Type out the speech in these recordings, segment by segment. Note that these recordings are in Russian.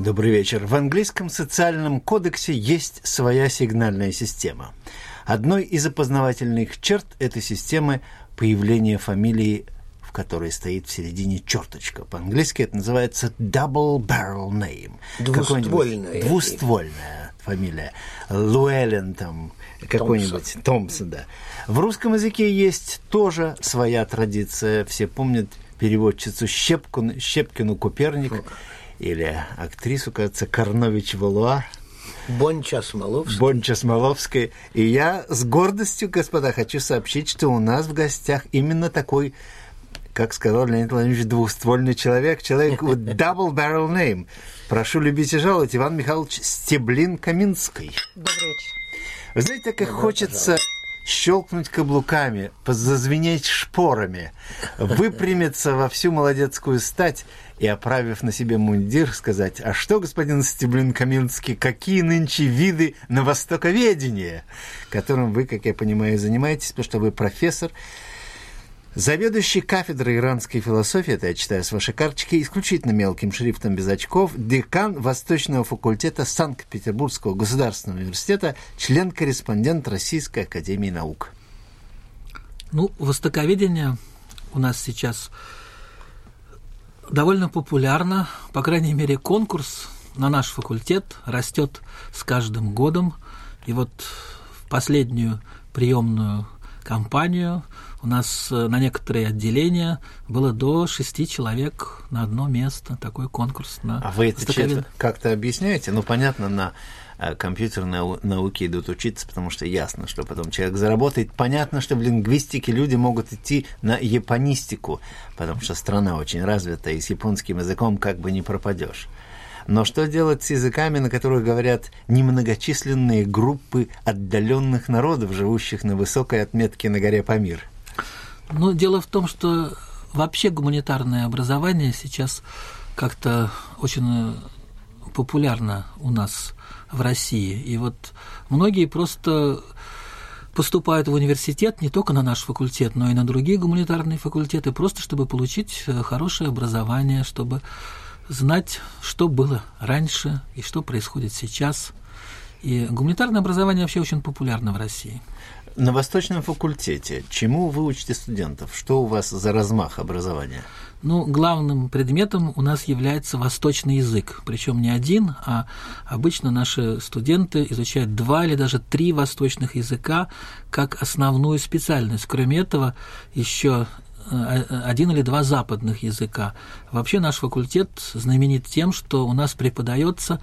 Добрый вечер. В английском социальном кодексе есть своя сигнальная система. Одной из опознавательных черт этой системы появление фамилии, в которой стоит в середине черточка. По-английски это называется double barrel name. Двуствольная фамилия. Луэллен там, какой-нибудь Томпсон, да. В русском языке есть тоже своя традиция. Все помнят переводчицу Щепкину Куперник или актрису, кажется, Карнович-Валуа. Бонча Смоловская. И я с гордостью, господа, хочу сообщить, что у нас в гостях именно такой, как сказал Леонид Владимирович, двуствольный человек with double barrel name. Прошу любить и жаловать, Иван Михайлович Стеблин-Каминский. Добрый вечер. Вы знаете, как хочется щелкнуть каблуками, зазвенеть шпорами, выпрямиться во всю молодецкую стать и, оправив на себе мундир, сказать: «А что, господин Стеблин-Каминский, какие нынче виды на востоковедение?» Которым вы, как я понимаю, занимаетесь, потому что вы профессор, заведующий кафедрой иранской философии, это я читаю с вашей карточки, исключительно мелким шрифтом без очков, декан Восточного факультета Санкт-Петербургского государственного университета, член-корреспондент Российской академии наук. Востоковедение у нас сейчас довольно популярно, по крайней мере, конкурс на наш факультет растет с каждым годом, и вот в последнюю приемную кампанию у нас на некоторые отделения было до 6 человек на одно место. Такой конкурс на А вы это как-то объясняете? Понятно, на компьютерной науке идут учиться, потому что ясно, что потом человек заработает. Понятно, что в лингвистике люди могут идти на японистику, потому что страна очень развита, и с японским языком как бы не пропадешь. Но что делать с языками, на которых говорят немногочисленные группы отдаленных народов, живущих на высокой отметке на горе Памир? Дело в том, что вообще гуманитарное образование сейчас как-то очень популярно у нас в России. И вот многие просто поступают в университет, не только на наш факультет, но и на другие гуманитарные факультеты, просто чтобы получить хорошее образование, чтобы знать, что было раньше и что происходит сейчас. И гуманитарное образование вообще очень популярно в России. На Восточном факультете чему вы учите студентов? Что у вас за размах образования? Главным предметом у нас является восточный язык. Причем не один, а обычно наши студенты изучают 2 или даже 3 восточных языка как основную специальность. Кроме этого, еще 1 или 2 западных языка. Вообще наш факультет знаменит тем, что у нас преподается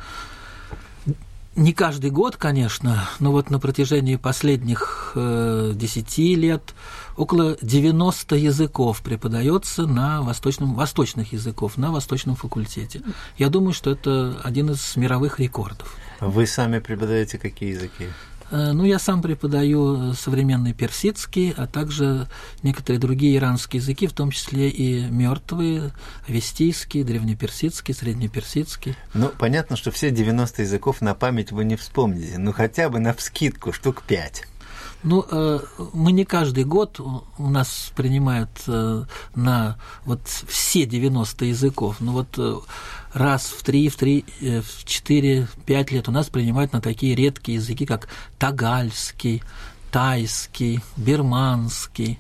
не каждый год, конечно, но вот на протяжении последних 10 лет около 90 языков преподается на восточных языков на Восточном факультете. Я думаю, что это один из мировых рекордов. Вы сами преподаете какие языки? Я сам преподаю современный персидский, а также некоторые другие иранские языки, в том числе и мертвые, авестийский, древнеперсидский, среднеперсидский. Понятно, что все 90 языков на память вы не вспомните, хотя бы навскидку штук 5. Мы не каждый год у нас принимают на все 90 языков, раз в 3, в 4, 5 лет у нас принимают на такие редкие языки, как тагальский, тайский, бирманский.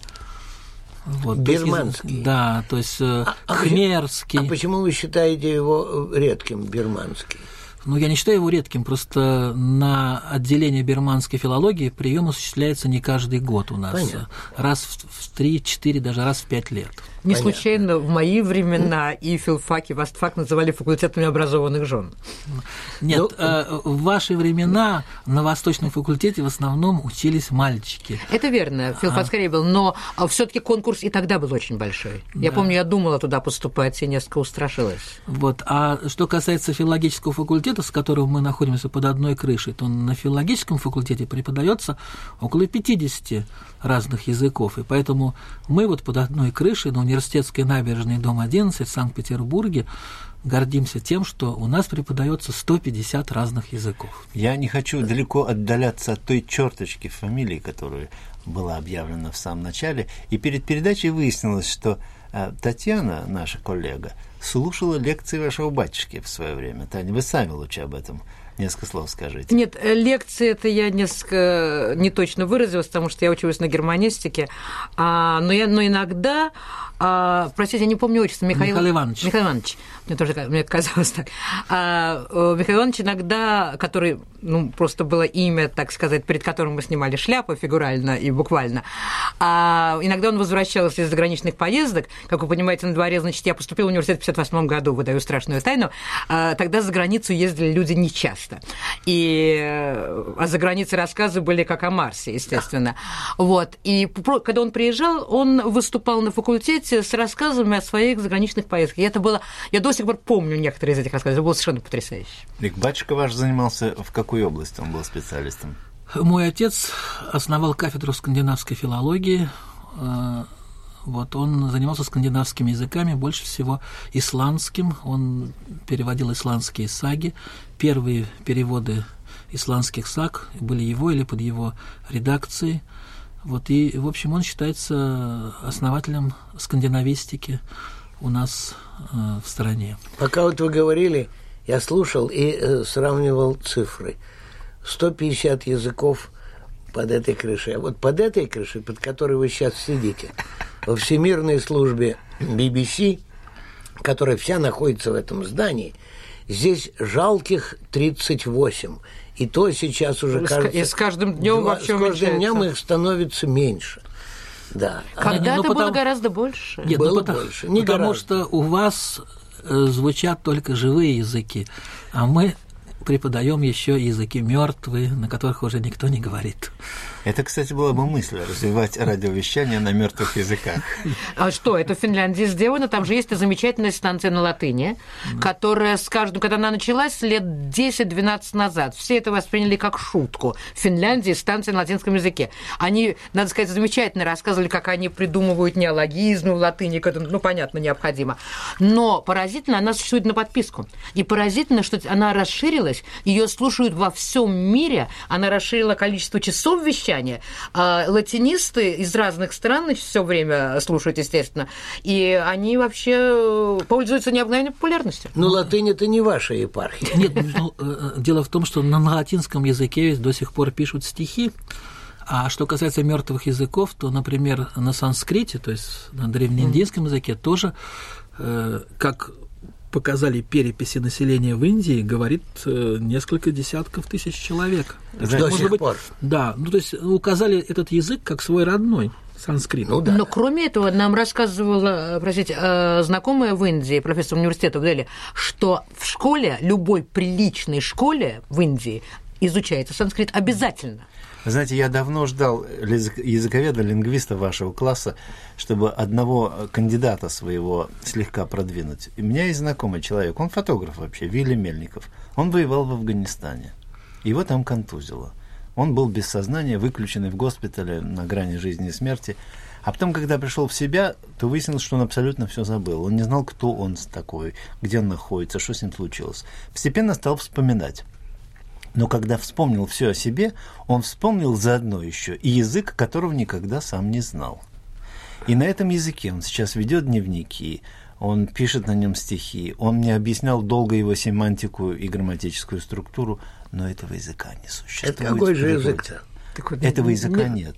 Бирманский? То есть хмерский. А почему вы считаете его редким, бирманский? Я не считаю его редким, просто на отделении бирманской филологии прием осуществляется не каждый год у нас. Понятно. Раз в 3, 4, даже раз в 5 лет. Не случайно в мои времена и филфак, и востфак называли факультетами образованных жен. Нет, в ваши времена на Восточном факультете в основном учились мальчики. Это верно, филфак скорее был, но все-таки конкурс и тогда был очень большой. Да. Я помню, я думала туда поступать и несколько устрашилась. А что касается филологического факультета, с которым мы находимся под одной крышей, то на филологическом факультете преподается около 50 разных языков, и поэтому мы под одной крышей на Университетской набережной, дом 11 в Санкт-Петербурге гордимся тем, что у нас преподается 150 разных языков. Я не хочу далеко отдаляться от той черточки фамилии, которая была объявлена в самом начале, и перед передачей выяснилось, что Татьяна, наша коллега, слушала лекции вашего батюшки в свое время. Таня, вы сами лучше об этом несколько слов скажите. Нет, лекции это я несколько не точно выразилась, потому что я училась на германистике, но иногда, простите, я не помню отчество, Михаил Иванович. Мне казалось так. Михаил Иванович иногда, который, просто было имя, так сказать, перед которым мы снимали шляпу фигурально и буквально, иногда он возвращался из заграничных поездок, как вы понимаете, на дворе, значит, я поступила в университет в 1958 году, выдаю страшную тайну, тогда за границу ездили люди нечасто. А за границей рассказы были как о Марсе, естественно. Вот. И когда он приезжал, он выступал на факультете с рассказами о своих заграничных поездках. И это было... Я до сих пор помню некоторые из этих рассказов. Это было совершенно потрясающе. И батюшка ваш занимался в какой области? Он был специалистом? Мой отец основал кафедру скандинавской филологии. Вот, он занимался скандинавскими языками, больше всего исландским. Он переводил исландские саги. Первые переводы исландских саг были его или под его редакцией. Вот, и, в общем, он считается основателем скандинавистики у нас в стране. Пока вот вы говорили, я слушал и сравнивал цифры. 150 языков под этой крышей. А вот под этой крышей, под которой вы сейчас сидите, во всемирной службе BBC, которая вся находится в этом здании, здесь жалких 38. И то сейчас уже кажется... И с каждым днем вообще уменьшается. С каждым днем их становится меньше. Да. Когда-то было гораздо больше. Нет, было больше. Не потому гораздо. Что у вас звучат только живые языки, а мы преподаем еще языки мертвые, на которых уже никто не говорит. Это, кстати, была бы мысль развивать радиовещание на мертвых языках. А что, это в Финляндии сделано? Там же есть и замечательная станция на латыни, которая с каждым, когда она началась лет 10-12 назад, все это восприняли как шутку. В Финляндии станция на латинском языке. Они, надо сказать, замечательно рассказывали, как они придумывают неологизмы в латыни, понятно, необходимо. Но поразительно, она существует на подписку. И поразительно, что она расширилась, ее слушают во всем мире, она расширила количество часов вещания. Латинисты из разных стран все время слушают, естественно, и они вообще пользуются необыкновенной популярностью. Но латынь – это не ваша епархия. Нет, дело в том, что на латинском языке до сих пор пишут стихи, а что касается мертвых языков, то, например, на санскрите, то есть на древнеиндийском языке, тоже, как показали переписи населения в Индии, говорит несколько десятков тысяч человек. До сих пор? Да, то есть указали этот язык как свой родной. Санскрит. Да. Но кроме этого, нам рассказывала, знакомая в Индии, профессор университета в Дели, что в школе, любой приличной школе в Индии изучается санскрит обязательно. Знаете, я давно ждал языковеда, лингвиста вашего класса, чтобы одного кандидата своего слегка продвинуть. У меня есть знакомый человек, он фотограф вообще, Вилли Мельников. Он воевал в Афганистане. Его там контузило. Он был без сознания, выключенный в госпитале на грани жизни и смерти. А потом, когда пришел в себя, то выяснилось, что он абсолютно все забыл. Он не знал, кто он такой, где он находится, что с ним случилось. Постепенно стал вспоминать. Но когда вспомнил все о себе, он вспомнил заодно еще и язык, которого никогда сам не знал. И на этом языке он сейчас ведет дневники, он пишет на нем стихи, он мне объяснял долго его семантику и грамматическую структуру, но этого языка не существует. Это какой же язык-то? Этого языка нет.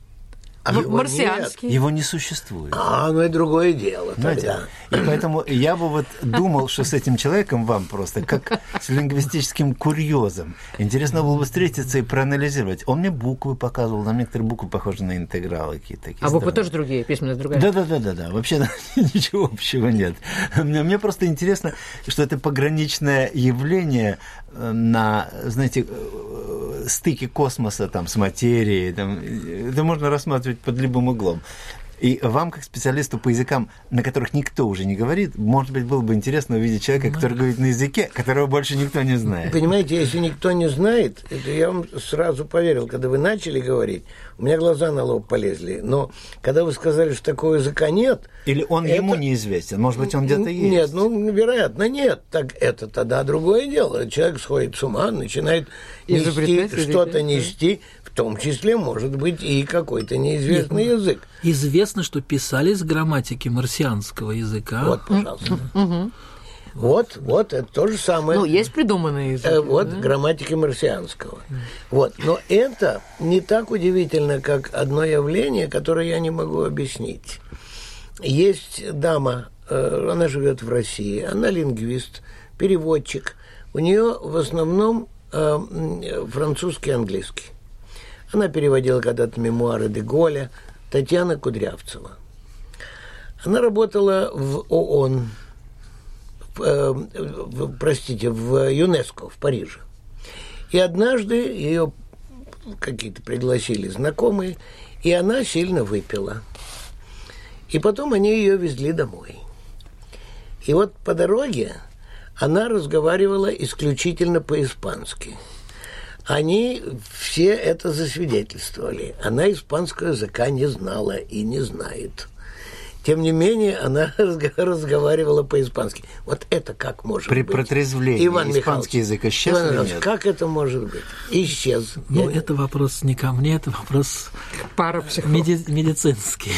Марсианский. Его не существует. Ну и другое дело. Знаете, и поэтому я бы думал, что с этим человеком вам просто как с лингвистическим курьезом интересно было бы встретиться и проанализировать. Он мне буквы показывал, там некоторые буквы похожи на интегралы какие-то. А буквы тоже другие, письменность другая? Да. Вообще ничего общего нет. Мне просто интересно, что это пограничное явление на, знаете, стыке космоса там, с материей. Там, это можно рассматривать под любым углом. И вам, как специалисту по языкам, на которых никто уже не говорит, может быть, было бы интересно увидеть человека, который говорит на языке, которого больше никто не знает. Понимаете, если никто не знает, это я вам сразу поверил. Когда вы начали говорить, у меня глаза на лоб полезли. Но когда вы сказали, что такого языка нет... Или он ему неизвестен, может быть, он где-то есть. Нет, вероятно, нет. Так это тогда другое дело. Человек сходит с ума, начинает нести, что-то нести, в том числе, может быть, и какой-то неизвестный язык. Известно, что писали с грамматики марсианского языка. Вот, пожалуйста. Вот, это то же самое. Ну, есть придуманные языки. Вот, грамматики марсианского. Вот, но это не так удивительно, как одно явление, которое я не могу объяснить. Есть дама, она живет в России, она лингвист, переводчик. У нее в основном французский и английский. Она переводила когда-то мемуары де Голля, Татьяна Кудрявцева. Она работала в ООН, в ЮНЕСКО в Париже. И однажды ее какие-то пригласили знакомые, и она сильно выпила. И потом они ее везли домой. И вот по дороге она разговаривала исключительно по-испански. Они все это засвидетельствовали. Она испанского языка не знала и не знает. Тем не менее, она разговаривала по-испански. Вот это как может быть? При протрезвлении испанский язык исчез или нет? Как это может быть? Исчез. Ну, это вопрос не ко мне, это вопрос медицинский.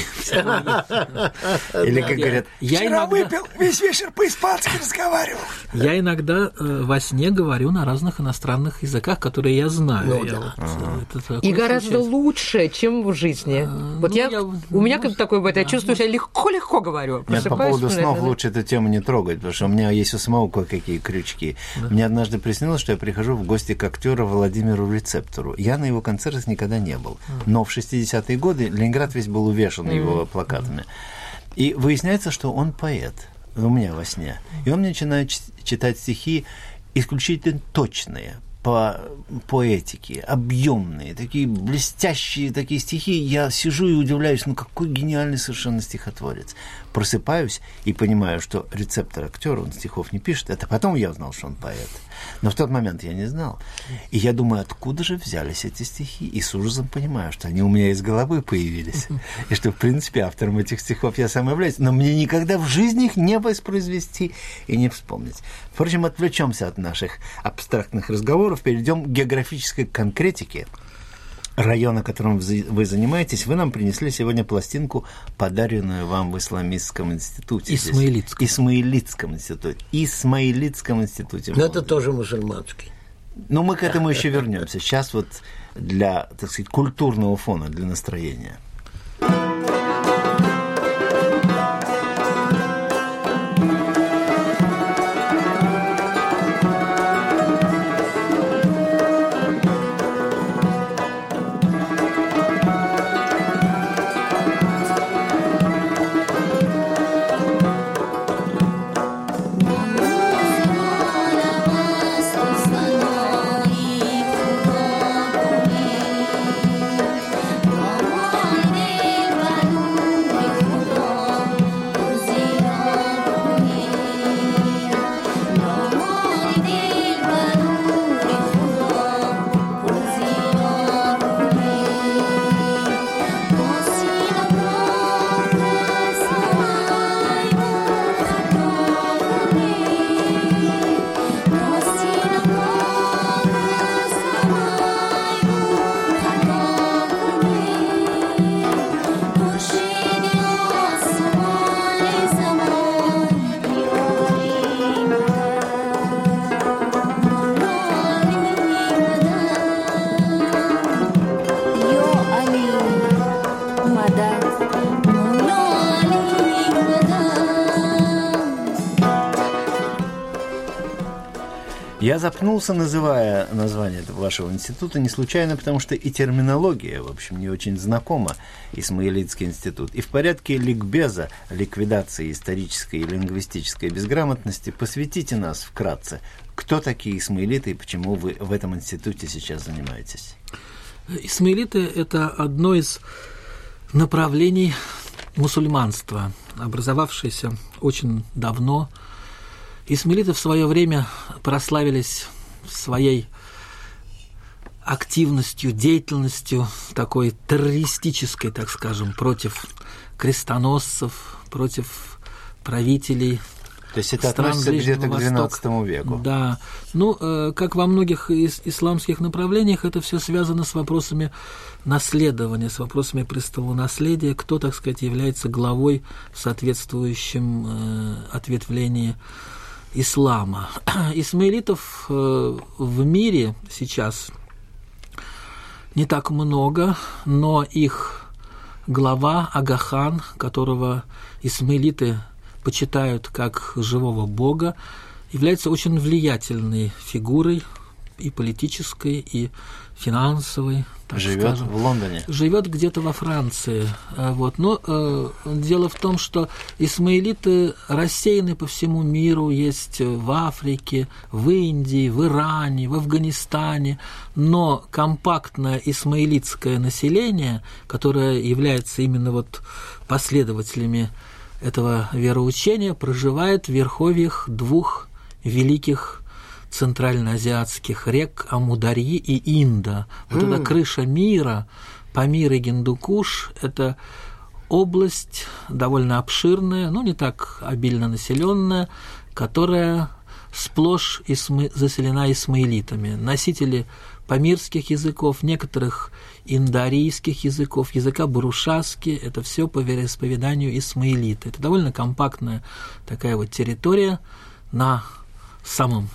Или, как говорят, вчера выпил, весь вечер по-испански разговаривал. Я иногда во сне говорю на разных иностранных языках, которые я знаю. И гораздо лучше, чем в жизни. Вот у меня как такое бывает, я чувствую себя легко говорю. Нет, по поводу снов лучше эту тему не трогать, потому что у меня есть у самого кое-какие крючки. Мне однажды приснилось, что я прихожу в гости к актеру Владимиру Рецептору. Я на его концертах никогда не был. Но в 60-е годы Ленинград весь был увешан его плакатами. И выясняется, что он поэт. У меня во сне. И он мне начинает читать стихи исключительно точные, по поэтике, объемные, такие блестящие такие стихи. Я сижу и удивляюсь, ну какой гениальный совершенно стихотворец. Просыпаюсь и понимаю, что Рецептор актер, он стихов не пишет. Это потом я узнал, что он поэт. Но в тот момент я не знал. И я думаю, откуда же взялись эти стихи? И с ужасом понимаю, что они у меня из головы появились. И что, в принципе, автором этих стихов я сам являюсь. Но мне никогда в жизни их не воспроизвести и не вспомнить. Впрочем, отвлечемся от наших абстрактных разговоров, перейдем к географической конкретике. Района, которым вы занимаетесь, вы нам принесли сегодня пластинку, подаренную вам в Исламистском институте. Исмаилитском институте. Но это тоже мусульманский. Но мы к этому еще вернемся. Сейчас вот для, так сказать, культурного фона, для настроения. Я запнулся, называя название вашего института, не случайно, потому что и терминология, в общем, не очень знакома, Исмаилитский институт. И в порядке ликбеза, ликвидации исторической и лингвистической безграмотности, посвятите нас вкратце, кто такие исмаилиты и почему вы в этом институте сейчас занимаетесь. Исмаилиты – это одно из направлений мусульманства, образовавшееся очень давно. Исмаилиты в свое время прославились своей активностью, деятельностью такой террористической, так скажем, против крестоносцев, против правителей То есть это относится где-то к XII веку. Да. Ну, как во многих исламских направлениях, это все связано с вопросами наследования, с вопросами престолонаследия, кто, так сказать, является главой в соответствующем ответвлении ислама. Исмаилитов в мире сейчас не так много, но их глава Агахан, которого исмаилиты почитают как живого бога, является очень влиятельной фигурой и политической, и финансовой. Живет в Лондоне. Живет где-то во Франции. Вот. Но дело в том, что исмаилиты рассеяны по всему миру, есть в Африке, в Индии, в Иране, в Афганистане, но компактное исмаилитское население, которое является именно вот последователями этого вероучения, проживает в верховьях двух великих центральноазиатских рек Амударьи и Инда. Вот эта крыша мира, Памир и Гиндукуш, это область довольно обширная, но не так обильно населенная, которая сплошь заселена исмаилитами. Носители памирских языков, некоторых индарийских языков, языка бурушаски, это все по вероисповеданию исмаилиты. Это довольно компактная такая вот территория на самой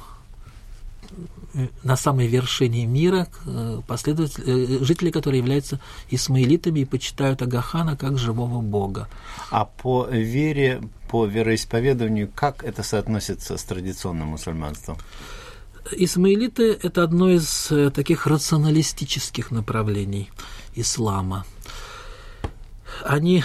вершине мира, жители, которые являются исмаилитами и почитают Агахана как живого бога. А по вере, по вероисповеданию, как это соотносится с традиционным мусульманством? Исмаилиты – это одно из таких рационалистических направлений ислама. Они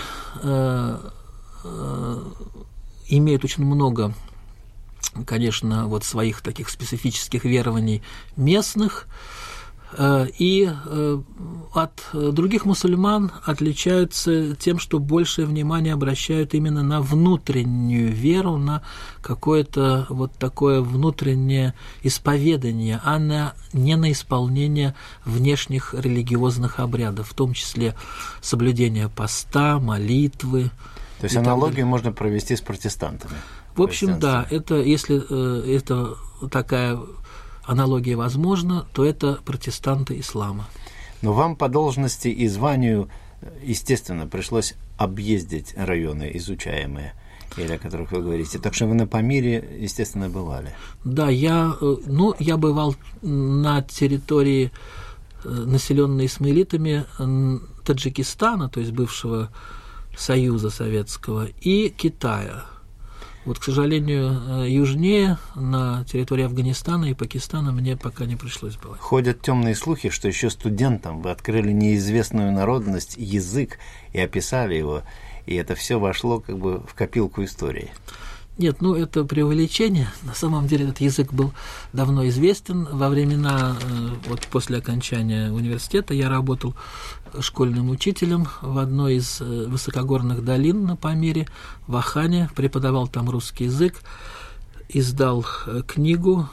имеют очень много, конечно, вот своих таких специфических верований местных, и от других мусульман отличаются тем, что большее внимание обращают именно на внутреннюю веру, на какое-то вот такое внутреннее исповедание, а не на исполнение внешних религиозных обрядов, в том числе соблюдение поста, молитвы. То есть аналогию можно провести с протестантами? В общем, да, это, если это такая аналогия возможна, то это протестанты ислама. Но вам по должности и званию, естественно, пришлось объездить районы изучаемые, или о которых вы говорите. Так что вы на Памире, естественно, бывали. Да, я бывал на территории, населенной исмаилитами, Таджикистана, то есть бывшего Союза Советского, и Китая. Вот, к сожалению, южнее, на территории Афганистана и Пакистана, мне пока не пришлось бывать. Ходят темные слухи, что еще студентам вы открыли неизвестную народность, язык, и описали его, и это все вошло как бы в копилку истории. Нет, это преувеличение. На самом деле этот язык был давно известен. Во времена, вот после окончания университета, я работал школьным учителем в одной из высокогорных долин на Памире, в Ахане, преподавал там русский язык, издал книгу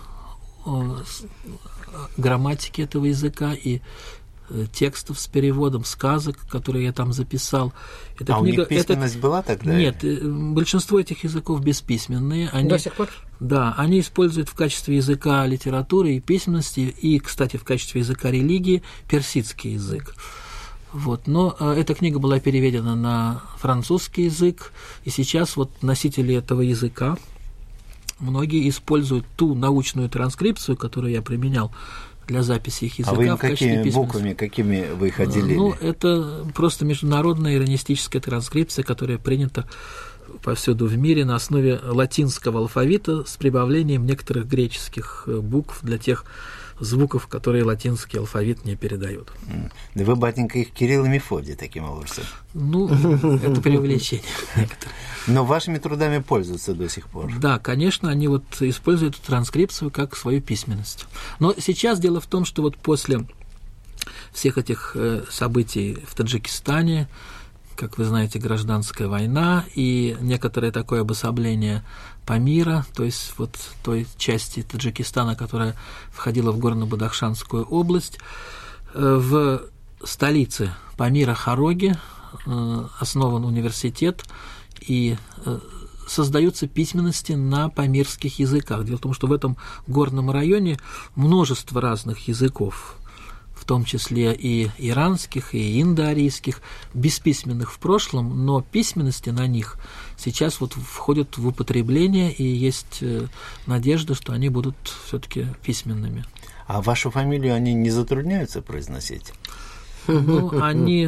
грамматики этого языка и текстов с переводом, сказок, которые я там записал. Эта книга, у них письменность была тогда? Нет, большинство этих языков бесписьменные. Они, до сих пор? Да, они используют в качестве языка литературы и письменности, и, кстати, в качестве языка религии персидский язык. Вот. Но эта книга была переведена на французский язык, и сейчас вот носители этого языка, многие используют ту научную транскрипцию, которую я применял для записи их языка. А вы им в качестве какими буквами, какими вы их отделили? Это просто международная иронистическая транскрипция, которая принята повсюду в мире на основе латинского алфавита с прибавлением некоторых греческих букв для тех звуков, которые латинский алфавит не передает. Да вы, батенька, их Кирилл и Мефодий таким образом. Это преувеличение некоторые. Но вашими трудами пользуются до сих пор. Да, конечно, они вот используют эту транскрипцию как свою письменность. Но сейчас дело в том, что вот после всех этих событий в Таджикистане, как вы знаете, гражданская война и некоторое такое обособление Памира, то есть вот той части Таджикистана, которая входила в Горно-Бадахшанскую область, в столице Памира Хароге основан университет, и создаются письменности на памирских языках. Дело в том, что в этом горном районе множество разных языков, в том числе и иранских, и индоарийских, бесписьменных в прошлом, но письменности на них сейчас вот входят в употребление, и есть надежда, что они будут все-таки письменными. А вашу фамилию они не затрудняются произносить? Ну, они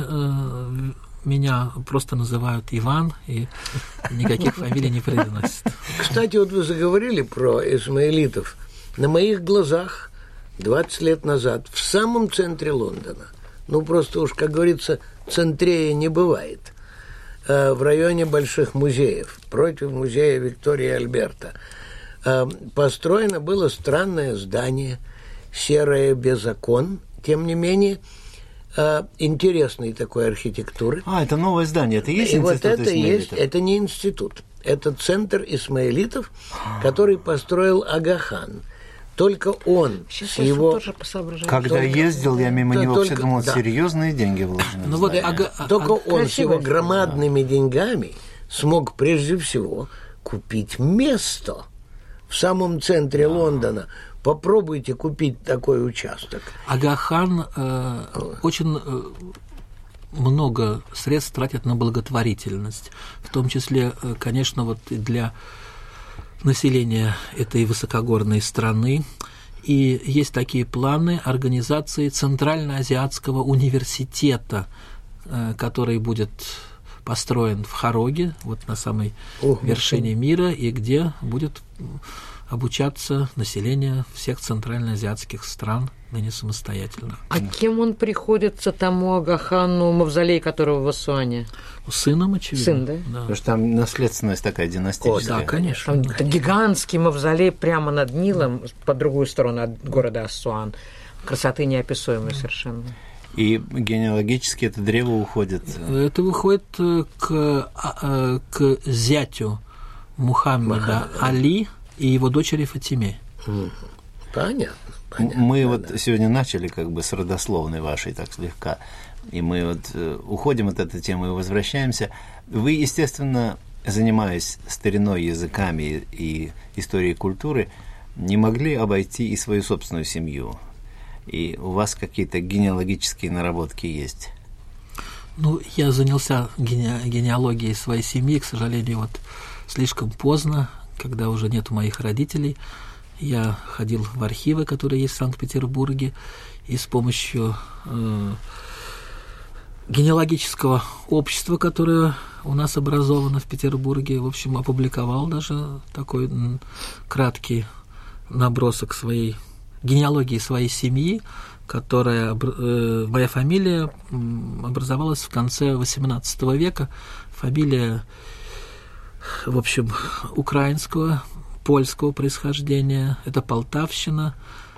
меня просто называют Иван, и никаких фамилий не произносят. Кстати, вот вы заговорили про исмаилитов. На моих глазах 20 лет назад в самом центре Лондона, ну просто уж, как говорится, центрее не бывает, в районе больших музеев, против музея Виктории и Альберта, построено было странное здание, серое без окон, тем не менее, интересной такой архитектуры. Это новое здание, это и есть институт вот это исмаилитов? Есть, это не институт, это центр исмаилитов, который построил Ага-хан. Только он с его... Когда ездил, я мимо него все думал, серьезные деньги вложены. Ну, вот, только он с его громадными деньгами смог прежде всего купить место в самом центре Лондона. Попробуйте купить такой участок. Ага-хан очень много средств тратит на благотворительность, в том числе, конечно, вот для населения этой высокогорной страны. И есть такие планы организации Центральноазиатского университета, который будет построен в Хароге, вот на самой вершине мира, и где будет обучаться население всех центральноазиатских стран, ныне самостоятельных. А кем он приходится тому Ага-хану, мавзолей которого в Ассуане? Сыном, очевидно. Сын, да? Потому что там наследственность такая династическая. Да, конечно. Там гигантский мавзолей прямо над Нилом, по другую сторону от города Ассуан. Красоты неописуемой совершенно. И генеалогически это древо уходит? Это выходит к зятю Мухаммеда Али и его дочери Фатиме. Понятно. Мы вот сегодня начали как бы с родословной вашей так слегка, и мы вот уходим от этой темы и возвращаемся. Вы, естественно, занимаясь стариной, языками и историей культуры, не могли обойти и свою собственную семью. И у вас какие-то генеалогические наработки есть? Ну, я занялся генеалогией своей семьи, к сожалению, вот слишком поздно, когда уже нету моих родителей. Я ходил в архивы, которые есть в Санкт-Петербурге, и с помощью генеалогического общества, которое у нас образовано в Петербурге, в общем, опубликовал даже такой краткий набросок своей генеалогии своей семьи, которая, моя фамилия образовалась в конце XVIII века, фамилия, в общем, украинского, польского происхождения, это Полтавщина,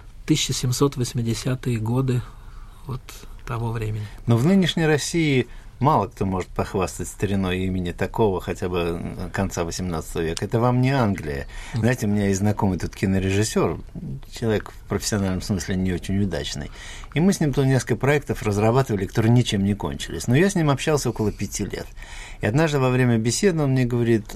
1780-е годы вот того времени. Но в нынешней России мало кто может похвастать стариной имени такого хотя бы конца XVIII века. Это вам не Англия. Знаете, у меня есть знакомый тут кинорежиссер, человек в профессиональном смысле не очень удачный. И мы с ним тут несколько проектов разрабатывали, которые ничем не кончились. Но я с ним общался около 5 лет. И однажды во время беседы он мне говорит: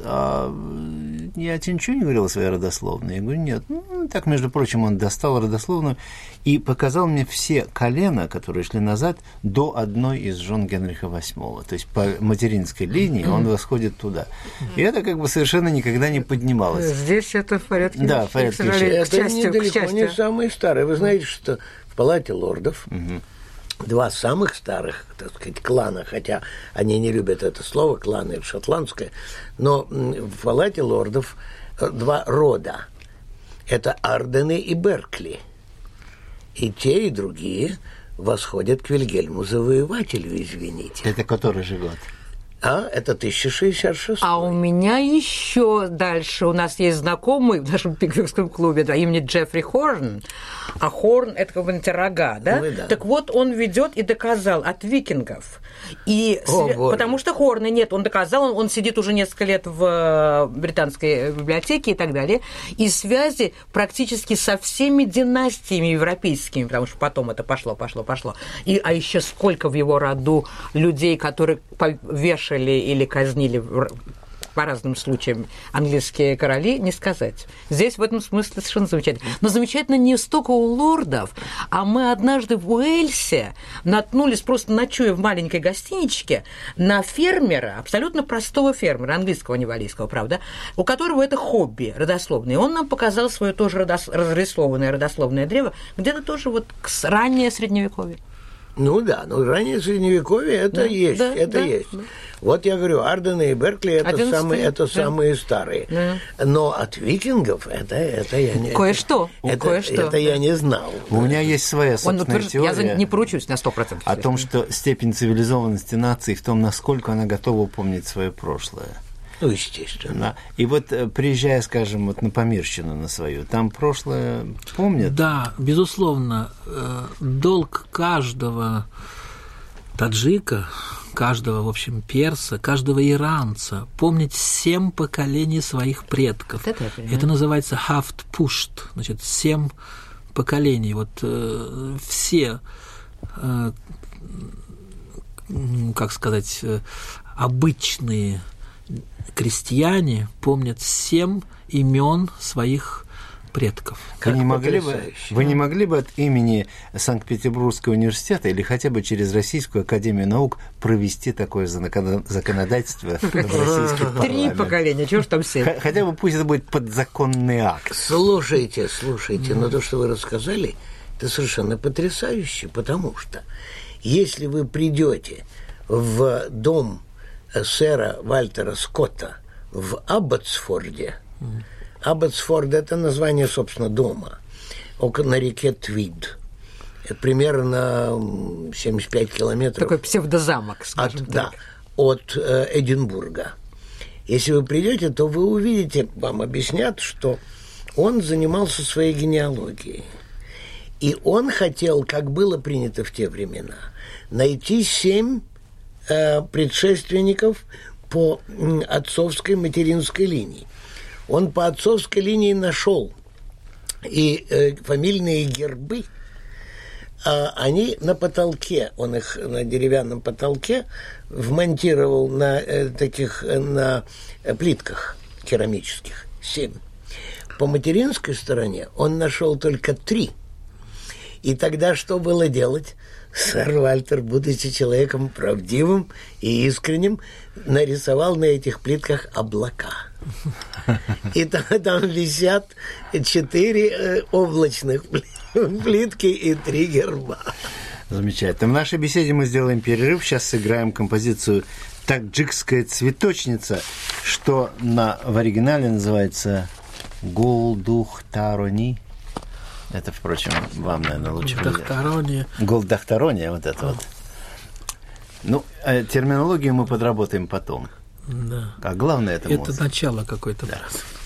я тебе ничего не говорил о своей родословной? Я говорю: нет. Ну, так, между прочим, он достал родословную и показал мне все колена, которые шли назад, до одной из жен Генриха VIII. То есть по материнской линии он восходит туда. И это как бы совершенно никогда не поднималось. Здесь это в порядке. Да, в порядке вещей. Это недалеко не самые старые. Вы знаете, что в Палате лордов два самых старых, так сказать, клана, хотя они не любят это слово, кланы, это шотландское, но в Палате лордов два рода. Это Ардены и Беркли. И те, и другие восходят к Вильгельму Завоевателю, извините. Это который же год? Это 1066. А у меня еще дальше. У нас есть знакомый в нашем пиквикском клубе, да, имени Джеффри Хорн. А Хорн – это как бы рога, да? Да? Так вот, он ведет и доказал от викингов. И потому что Хорна нет, он доказал, он сидит уже несколько лет в британской библиотеке и так далее. И связи практически со всеми династиями европейскими, потому что потом это пошло. А еще сколько в его роду людей, которые вешали или казнили по разным случаям английские короли, не сказать. Здесь в этом смысле совершенно замечательно. Но замечательно не столько у лордов, а мы однажды в Уэльсе наткнулись, просто ночуя в маленькой гостиничке, на фермера, абсолютно простого фермера, английского, не валийского, правда, у которого это хобби родословное. Он нам показал свое тоже разрисованное родословное древо, где-то тоже вот раннее Средневековье. Ну да, но раннее Средневековье это есть, это есть. Да. Вот я говорю, Ардены и Беркли это самые старые. Да. Но от викингов это я не... Кое-что. Это я не знал. У меня есть своя собственная теория. Я не поручусь на 100%. О том, что степень цивилизованности нации в том, насколько она готова помнить свое прошлое. Ну, естественно. Да. И вот приезжая, скажем, вот на Памирщину на свою, там прошлое помнят? Да, безусловно. Долг каждого таджика, каждого, в общем, перса, каждого иранца помнить 7 поколений своих предков. Это называется хафт-пушт, значит, 7 поколений. Вот все, как сказать, обычные крестьяне помнят 7 имен своих предков. Вы не могли бы от имени Санкт-Петербургского университета или хотя бы через Российскую академию наук провести такое законодательство в российский парламент? 3 поколения, чего ж там 7? Хотя бы пусть это будет подзаконный акт. Слушайте, но то, что вы рассказали, это совершенно потрясающе, потому что если вы придете в дом сэра Вальтера Скотта в Абботсфорде. Абботсфорд – это название, собственно, дома на реке Твид. Это примерно 75 километров. Такой псевдозамок, скажем так. Да, от Эдинбурга. Если вы придете, то вы увидите, вам объяснят, что он занимался своей генеалогией. И он хотел, как было принято в те времена, найти 7 предшественников по отцовской материнской линии. Он по отцовской линии нашел. И фамильные гербы, они на потолке, он их на деревянном потолке вмонтировал на плитках керамических 7. По материнской стороне он нашел только 3. И тогда что было делать? Сэр Вальтер, будучи человеком правдивым и искренним, нарисовал на этих плитках облака. И там висят 4 облачных плитки и 3 герба. Замечательно. В нашей беседе мы сделаем перерыв. Сейчас сыграем композицию «Таджикская цветочница», что в оригинале называется «Гулдухтарони». Это, впрочем, вам, наверное, лучше. Гулдахтарония, вот это вот. Ну, терминологию мы подработаем потом. Да. А главное это музыка. Это начало какой-то. Да.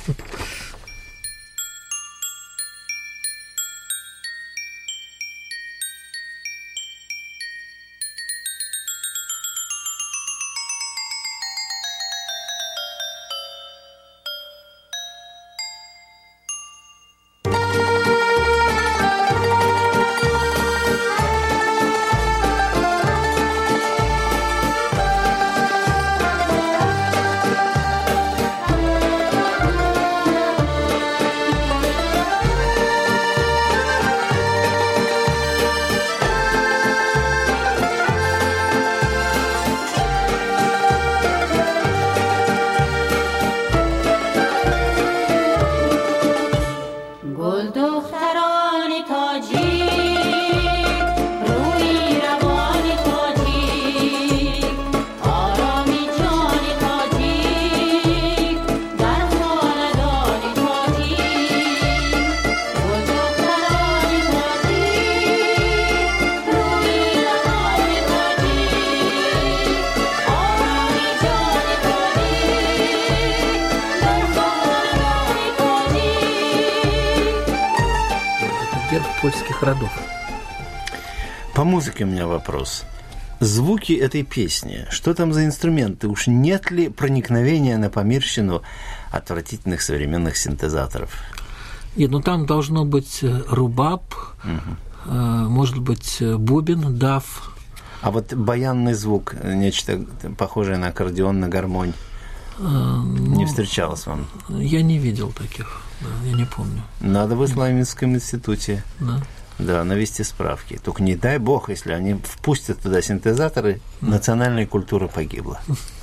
Польских родов. По музыке у меня вопрос. Звуки этой песни, что там за инструменты? Уж нет ли проникновения на Памирщину отвратительных современных синтезаторов? Нет, ну там должно быть рубаб, может быть бубен, дав. А вот баянный звук, нечто похожее на аккордеон, на гармонь? Не встречалось вам? Я не видел таких, да, я не помню. Надо в Исламском институте. Да. Да, навести справки. Только не дай бог, если они впустят туда синтезаторы, национальная культура погибла.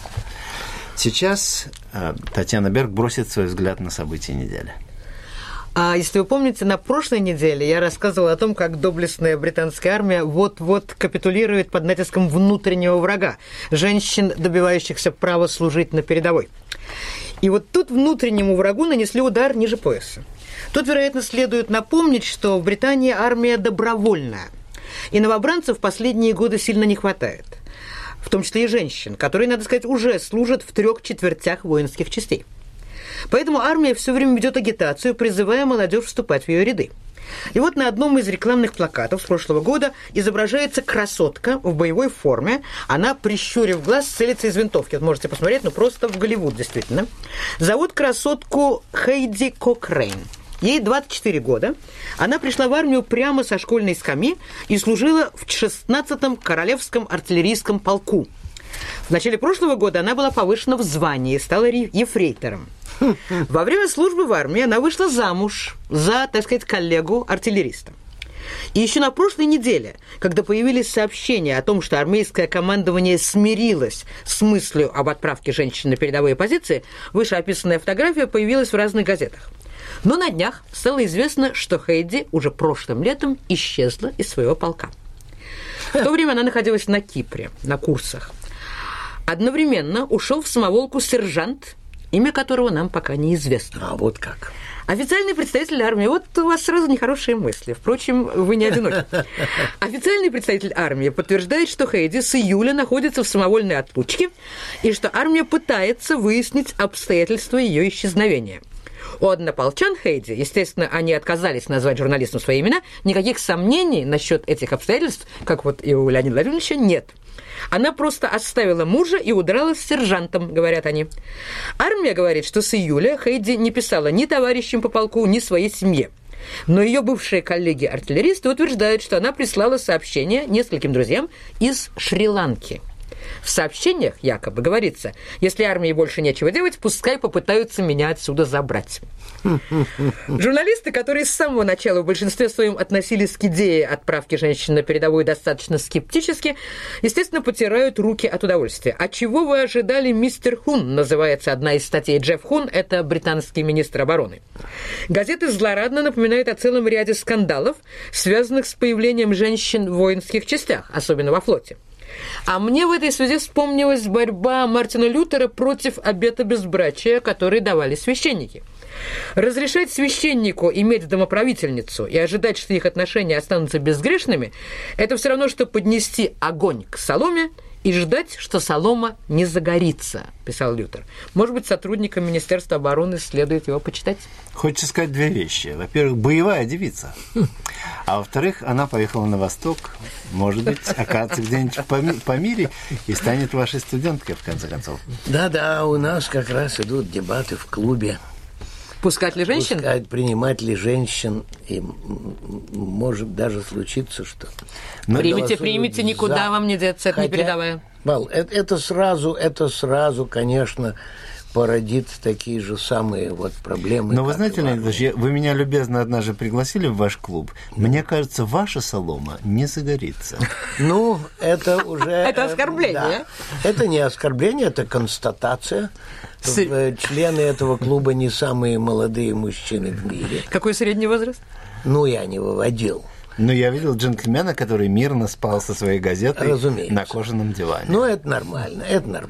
Сейчас Татьяна Берг бросит свой взгляд на события недели. Если вы помните, на прошлой неделе я рассказывала о том, как доблестная британская армия вот-вот капитулирует под натиском внутреннего врага, женщин, добивающихся права служить на передовой. И вот тут внутреннему врагу нанесли удар ниже пояса. Тут, вероятно, следует напомнить, что в Британии армия добровольная, и новобранцев в последние годы сильно не хватает, в том числе и женщин, которые, надо сказать, уже служат в 3/4 воинских частей. Поэтому армия все время ведет агитацию, призывая молодежь вступать в ее ряды. И вот на одном из рекламных плакатов с прошлого года изображается красотка в боевой форме. Она, прищурив глаз, целится из винтовки. Вот можете посмотреть, просто в Голливуд, действительно. Зовут красотку Хейди Кокрейн. Ей 24 года. Она пришла в армию прямо со школьной скамьи и служила в 16-м Королевском артиллерийском полку. В начале прошлого года она была повышена в звании, стала ефрейтором. Во время службы в армии она вышла замуж за, так сказать, коллегу-артиллериста. И еще на прошлой неделе, когда появились сообщения о том, что армейское командование смирилось с мыслью об отправке женщин на передовые позиции, вышеописанная фотография появилась в разных газетах. Но на днях стало известно, что Хейди уже прошлым летом исчезла из своего полка. В то время она находилась на Кипре, на курсах. Одновременно ушел в самоволку сержант, имя которого нам пока неизвестно. А вот как. Официальный представитель армии, вот у вас сразу нехорошие мысли, впрочем, вы не одиноки. Официальный представитель армии подтверждает, что Хейди с июля находится в самовольной отлучке и что армия пытается выяснить обстоятельства ее исчезновения. У однополчан Хейди, естественно, они отказались назвать журналистам свои имена, никаких сомнений насчет этих обстоятельств, как вот и у Леонида Владимировича, нет. Она просто оставила мужа и удрала с сержантом, говорят они. Армия говорит, что с июля Хейди не писала ни товарищам по полку, ни своей семье. Но ее бывшие коллеги-артиллеристы утверждают, что она прислала сообщение нескольким друзьям из Шри-Ланки. В сообщениях якобы говорится: если армии больше нечего делать, пускай попытаются меня отсюда забрать. Журналисты, которые с самого начала в большинстве своем относились к идее отправки женщин на передовую достаточно скептически, естественно, потирают руки от удовольствия. «А чего вы ожидали, мистер Хун?» называется одна из статей. Джефф Хун – это британский министр обороны. Газеты злорадно напоминают о целом ряде скандалов, связанных с появлением женщин в воинских частях, особенно во флоте. А мне в этой связи вспомнилась борьба Мартина Лютера против обета безбрачия, который давали священники. Разрешать священнику иметь домоправительницу и ожидать, что их отношения останутся безгрешными, это все равно, что поднести огонь к соломе и ждать, что солома не загорится, писал Лютер. Может быть, сотрудникам Министерства обороны следует его почитать? Хочется сказать две вещи. Во-первых, боевая девица. А во-вторых, она поехала на восток. Может быть, окажется где-нибудь в Памире и станет вашей студенткой, в конце концов. Да-да, у нас как раз идут дебаты в клубе. Пускать ли женщин? Пускать, принимать ли женщин. И может даже случиться, что... Примите, никуда вам не деться, это не передовая. Это сразу, конечно, породит такие же самые вот проблемы. Но вы знаете, Леонид Ильич, вы меня любезно однажды пригласили в ваш клуб. Мне кажется, ваша солома не загорится. Ну, это уже... Это оскорбление. Это не оскорбление, это констатация. Члены этого клуба не самые молодые мужчины в мире. Какой средний возраст? Ну, я не выводил. Но я видел джентльмена, который мирно спал со своей газетой, разумеется, на кожаном диване. Ну, это нормально.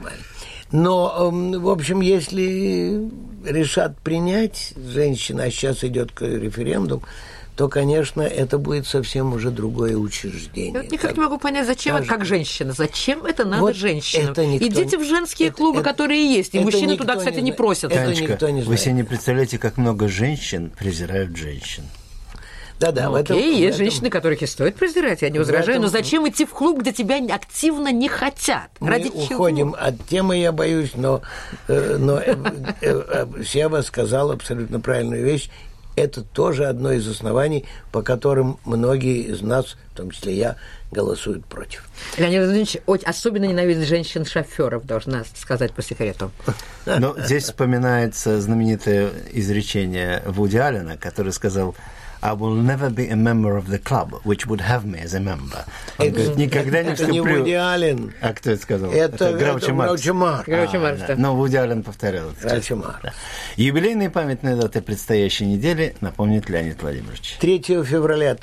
Но, в общем, если решат принять женщин, а сейчас идет референдум, то, конечно, это будет совсем уже другое учреждение. Я никак не могу понять, зачем это как женщина. Зачем это надо вот женщинам? Идите в женские клубы, которые есть. И мужчины туда, кстати, не просят. Танечка, вы себе не представляете, как много женщин презирают женщин. Да-да, есть женщины, которых и стоит презирать, я не возражаю, но зачем идти в клуб, где тебя активно не хотят? Ради чего? Мы уходим от темы, я боюсь, но Сева сказал абсолютно правильную вещь. Это тоже одно из оснований, по которым многие из нас, в том числе я, голосуют против. Леонид Владимирович особенно ненавидит женщин-шоферов, должна сказать по секрету. Но здесь вспоминается знаменитое изречение Вуди Аллена, который сказал: I will never be a member of the club, which would have me as a member. Он говорит, никогда не вступлю... Это не Вуди Аллен. А кто это сказал? Это Граучо Маркс. Граучо Маркс, да. Но Вуди Аллен повторял. Граучо Маркс. Да. Юбилейные памятные даты предстоящей недели напомнит Леонид Владимирович. 3 февраля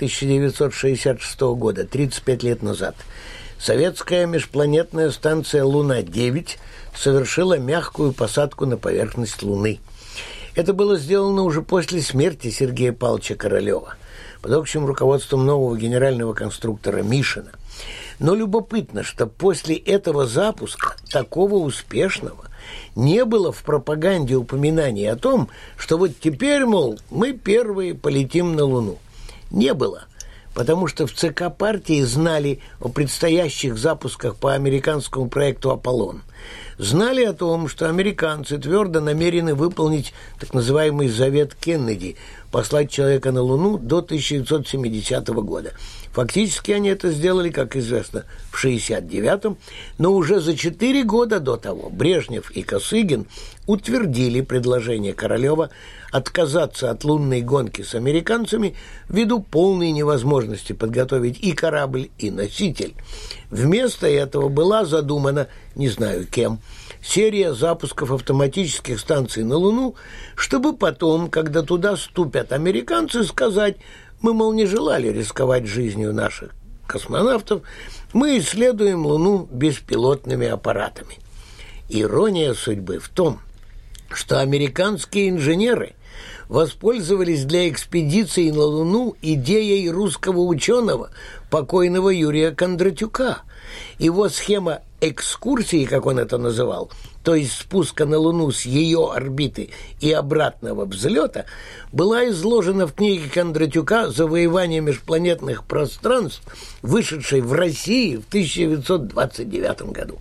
1966 года, 35 лет назад, советская межпланетная станция «Луна-9» совершила мягкую посадку на поверхность Луны. Это было сделано уже после смерти Сергея Павловича Королева, под общим руководством нового генерального конструктора Мишина. Но любопытно, что после этого запуска, такого успешного, не было в пропаганде упоминаний о том, что вот теперь, мол, мы первые полетим на Луну. Не было, потому что в ЦК партии знали о предстоящих запусках по американскому проекту «Аполлон». Знали о том, что американцы твердо намерены выполнить так называемый завет Кеннеди – послать человека на Луну до 1970 года. Фактически они это сделали, как известно, в 1969-м, но уже за 4 года до того Брежнев и Косыгин утвердили предложение Королева отказаться от лунной гонки с американцами ввиду полной невозможности подготовить и корабль, и носитель. Вместо этого была задумана, не знаю кем, серия запусков автоматических станций на Луну, чтобы потом, когда туда ступят американцы, сказать: мы, мол, не желали рисковать жизнью наших космонавтов, мы исследуем Луну беспилотными аппаратами. Ирония судьбы в том, что американские инженеры воспользовались для экспедиции на Луну идеей русского ученого, покойного Юрия Кондратюка. Его схема экскурсии, как он это называл, то есть спуска на Луну с ее орбиты и обратного взлета, была изложена в книге Кондратюка «Завоевание межпланетных пространств», вышедшей в России в 1929 году.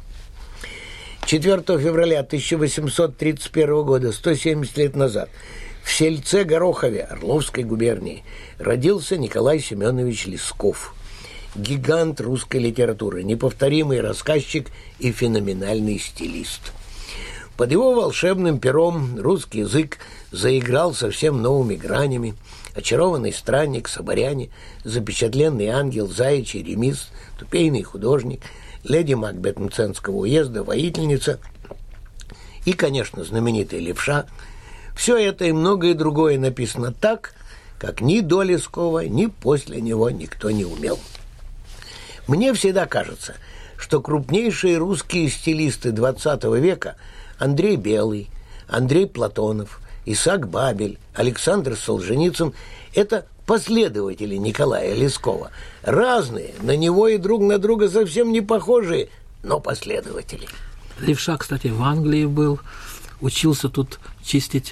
4 февраля 1831 года, 170 лет назад, в сельце Горохове Орловской губернии родился Николай Семенович Лесков, гигант русской литературы, неповторимый рассказчик и феноменальный стилист. Под его волшебным пером русский язык заиграл совсем новыми гранями. Очарованный странник, соборяне, запечатленный ангел, заячий ремис, тупейный художник, леди Макбет Мценского уезда, воительница и, конечно, знаменитый левша. Все это и многое другое написано так, как ни до Лескова, ни после него никто не умел. Мне всегда кажется, что крупнейшие русские стилисты XX века Андрей Белый, Андрей Платонов, Исаак Бабель, Александр Солженицын – это последователи Николая Лескова. Разные, на него и друг на друга совсем не похожие, но последователи. Левша, кстати, в Англии был, учился тут чистить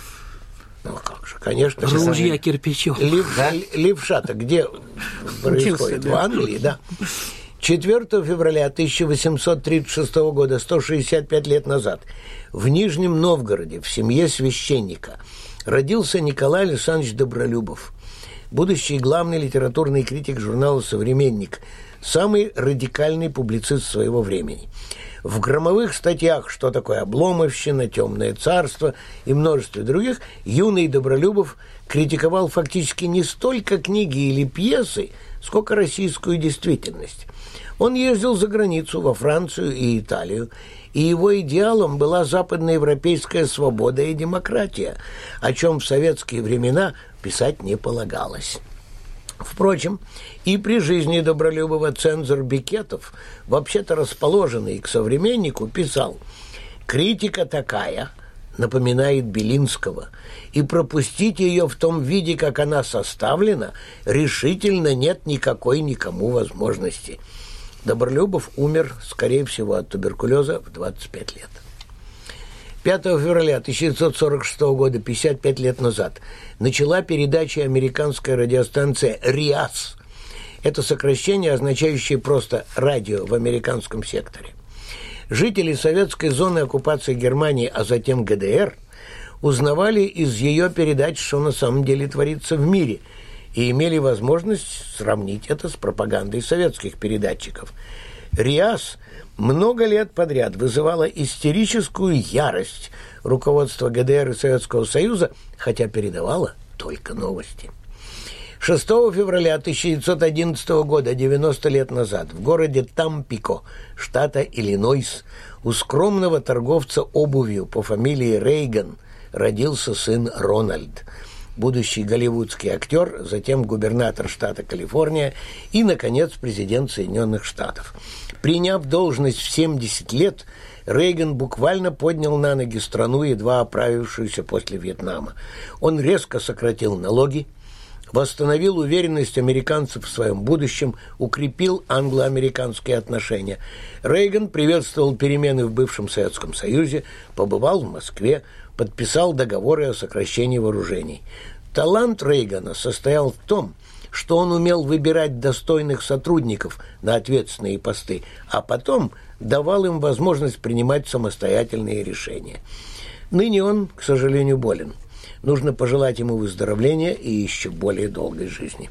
как же, конечно. ружья кирпичом. Левша-то где происходит? В Англии, да. 4 февраля 1836 года, 165 лет назад, в Нижнем Новгороде, в семье священника, родился Николай Александрович Добролюбов, будущий главный литературный критик журнала «Современник», самый радикальный публицист своего времени. В громовых статьях «Что такое обломовщина», «Темное царство» и множестве других юный Добролюбов критиковал фактически не столько книги или пьесы, сколько российскую действительность. Он ездил за границу, во Францию и Италию, и его идеалом была западноевропейская свобода и демократия, о чем в советские времена писать не полагалось. Впрочем, и при жизни Добролюбова цензор Бекетов, вообще-то расположенный к «Современнику», писал: «Критика такая, напоминает Белинского, и пропустить ее в том виде, как она составлена, решительно нет никакой никому возможности». Добролюбов умер, скорее всего, от туберкулеза в 25 лет. 5 февраля 1946 года, 55 лет назад, начала передача американская радиостанция «РИАС». Это сокращение, означающее просто «радио» в американском секторе. Жители советской зоны оккупации Германии, а затем ГДР, узнавали из ее передач, что на самом деле творится в мире, и имели возможность сравнить это с пропагандой советских передатчиков. РИАС много лет подряд вызывала истерическую ярость руководства ГДР и Советского Союза, хотя передавала только новости. 6 февраля 1911 года, 90 лет назад, в городе Тампико, штата Иллинойс, у скромного торговца обувью по фамилии Рейган родился сын Рональд, будущий голливудский актер, затем губернатор штата Калифорния и, наконец, президент Соединенных Штатов. Приняв должность в 70 лет, Рейган буквально поднял на ноги страну, едва оправившуюся после Вьетнама. Он резко сократил налоги, восстановил уверенность американцев в своем будущем, укрепил англо-американские отношения. Рейган приветствовал перемены в бывшем Советском Союзе, побывал в Москве, подписал договоры о сокращении вооружений. Талант Рейгана состоял в том, что он умел выбирать достойных сотрудников на ответственные посты, а потом давал им возможность принимать самостоятельные решения. Ныне он, к сожалению, болен. Нужно пожелать ему выздоровления и еще более долгой жизни.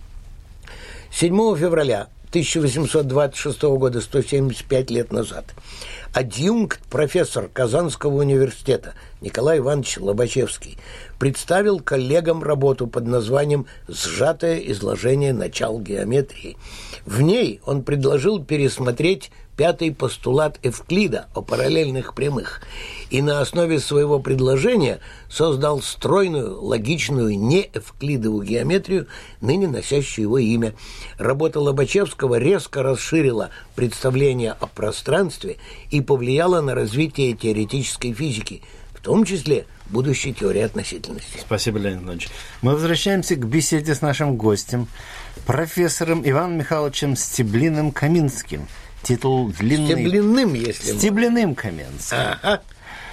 7 февраля 1826 года, 175 лет назад, адъюнкт-профессор Казанского университета Николай Иванович Лобачевский представил коллегам работу под названием «Сжатое изложение начал геометрии». В ней он предложил пересмотреть 5-й постулат Эвклида о параллельных прямых и на основе своего предложения создал стройную, логичную, неэвклидовую геометрию, ныне носящую его имя. Работа Лобачевского резко расширила представление о пространстве и повлияла на развитие теоретической физики, в том числе будущей теории относительности. Спасибо, Леонид Иванович. Мы возвращаемся к беседе с нашим гостем, профессором Иваном Михайловичем Стеблиным-Каминским. Титул длинный. Стеблиным, если Стеблиным Каменским. Ага.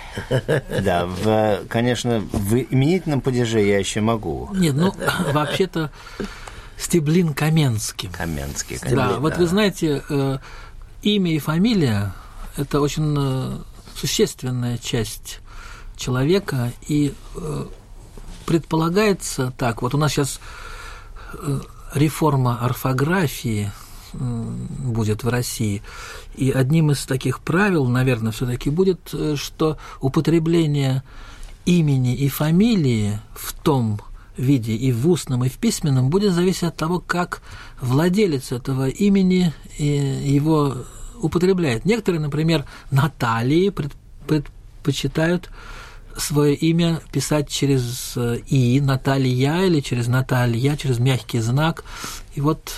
Да, конечно, в именительном падеже я еще могу. Нет, ну, вообще-то Стеблин-Каменским. Каменский. Да, вот вы знаете, имя и фамилия – это очень существенная часть человека, и предполагается так, вот у нас сейчас реформа орфографии будет в России, и одним из таких правил, наверное, все-таки будет, что употребление имени и фамилии в том виде и в устном, и в письменном будет зависеть от того, как владелец этого имени его употребляет. Некоторые, например, Натальи предпочитают свое имя писать через «и», Наталья, или через Наталья, через мягкий знак. И вот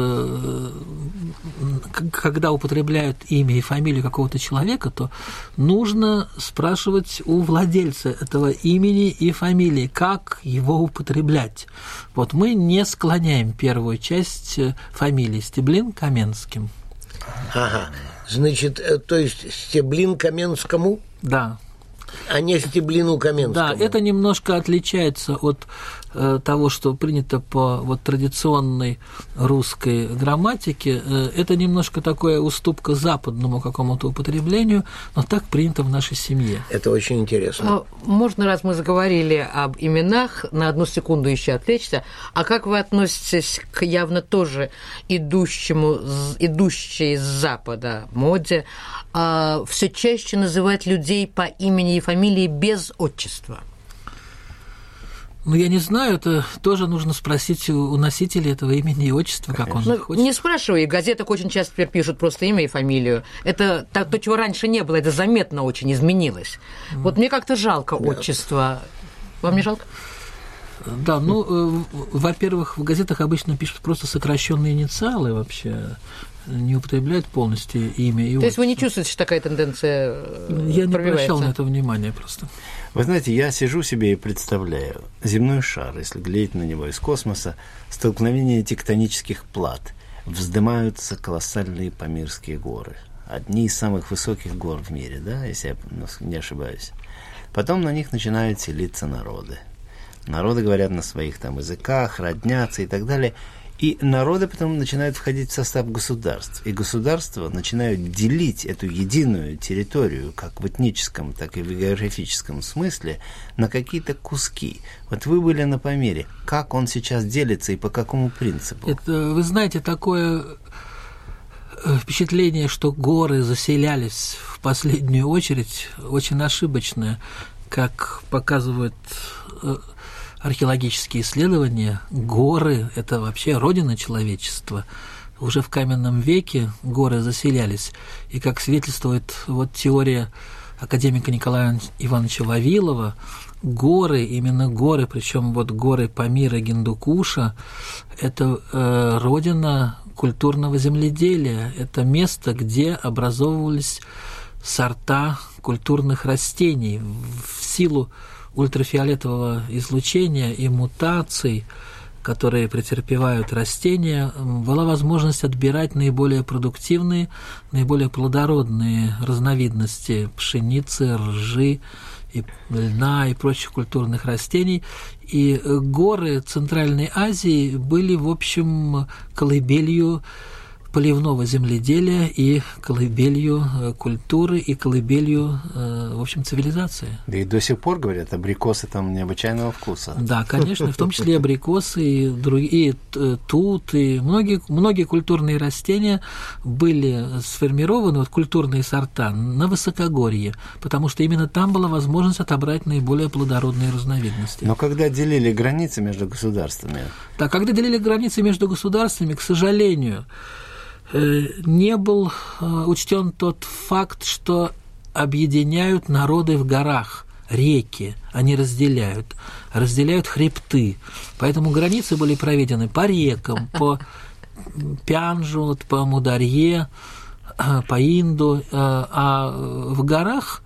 когда употребляют имя и фамилию какого-то человека, то нужно спрашивать у владельца этого имени и фамилии, как его употреблять. Вот мы не склоняем первую часть фамилии Стеблин-Каменским. Ага, значит, то есть Стеблин-Каменскому? Да. А не Стеблину-Каменскому. Да, это немножко отличается от того, что принято по вот традиционной русской грамматике. Это немножко такая уступка западному какому-то употреблению, но так принято в нашей семье. Это очень интересно. Можно, раз мы заговорили об именах, на одну секунду еще отвлечься, а как вы относитесь к явно тоже идущей с Запада моде все чаще называть людей по имени и фамилии без отчества? Ну, я не знаю, это тоже нужно спросить у носителя этого имени и отчества, как он хочет. Не спрашивай, в газетах очень часто теперь пишут просто имя и фамилию. Это то, чего раньше не было, это заметно очень изменилось. Вот мне как-то жалко отчество. Вам не жалко? Да, ну, во-первых, в газетах обычно пишут просто сокращенные инициалы вообще, не употребляют полностью имя и отчество. То есть вы не чувствуете, что такая тенденция Я не обращал на это внимания просто. Вы знаете, я сижу себе и представляю земной шар, если глядеть на него из космоса, столкновение тектонических плат. Вздымаются колоссальные Памирские горы. Одни из самых высоких гор в мире, да, если я не ошибаюсь. Потом на них начинают селиться народы. Народы говорят на своих там языках, роднятся и так далее. И народы потом начинают входить в состав государств. И государства начинают делить эту единую территорию, как в этническом, так и в географическом смысле, на какие-то куски. Вот вы были на Памире. Как он сейчас делится и по какому принципу? Это, вы знаете, такое впечатление, что горы заселялись в последнюю очередь, очень ошибочное. Как показывают археологические исследования, горы – это вообще родина человечества. Уже в каменном веке горы заселялись. И как свидетельствует вот теория академика Николая Ивановича Вавилова, горы, именно горы, причем вот горы Памира, Гиндукуша – это родина культурного земледелия. Это место, где образовывались сорта культурных растений в силу ультрафиолетового излучения и мутаций, которые претерпевают растения, была возможность отбирать наиболее продуктивные, наиболее плодородные разновидности пшеницы, ржи, и льна и прочих культурных растений. И горы Центральной Азии были, в общем, колыбелью поливного земледелия и колыбелью культуры, и колыбелью, в общем, цивилизации. Да и до сих пор, говорят, абрикосы там необычайного вкуса. Да, конечно, в том числе и абрикосы, и другие, тут, и многие культурные растения были сформированы, вот культурные сорта, на высокогорье, потому что именно там была возможность отобрать наиболее плодородные разновидности. Но когда делили границы между государствами? Да, когда делили границы между государствами, к сожалению, не был учтен тот факт, что объединяют народы в горах, реки, они разделяют хребты. Поэтому границы были проведены по рекам, по Пянжу, по Мударье, по Инду, а в горах